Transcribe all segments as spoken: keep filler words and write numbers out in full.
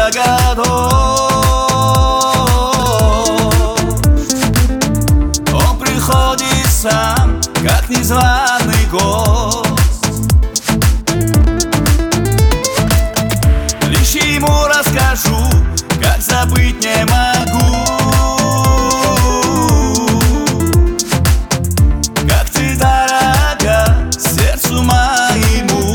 братья годов. Он приходит сам, как незваный гость. Лишь ему расскажу, как забыть не могу. Как ты дорога сердцу моему.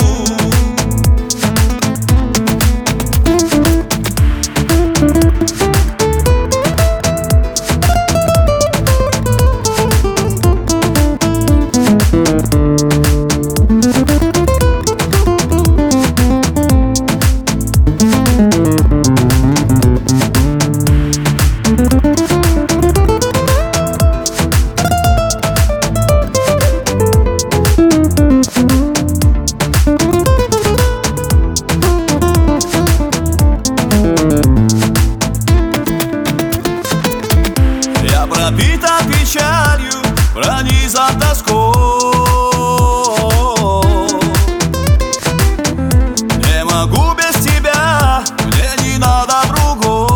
Пропита печалью, пронизан тоской. Не могу без тебя, мне не надо другой.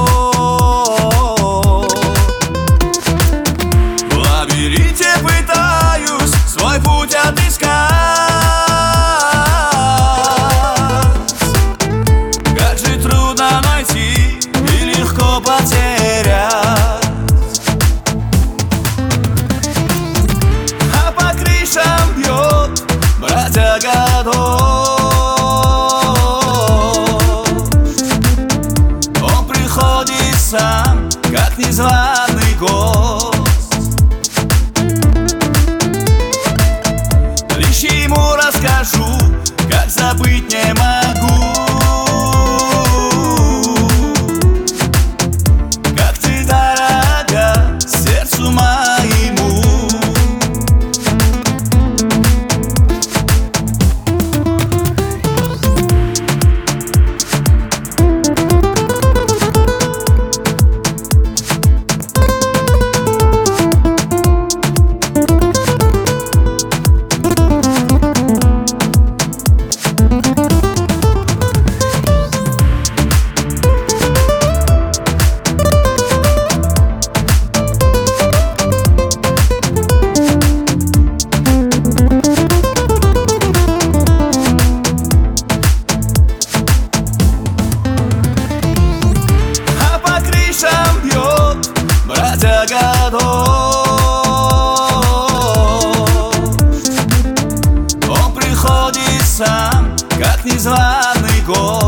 В лабиринте пытаюсь свой путь отыскать. Как же трудно найти и легко потерять. Братья годов. Он приходит сам, как незваный гость. Лишь ему расскажу, как забыть не могу. Как ты дорога сердцу моему. Братья годов. Он приходит сам, как незваный гость.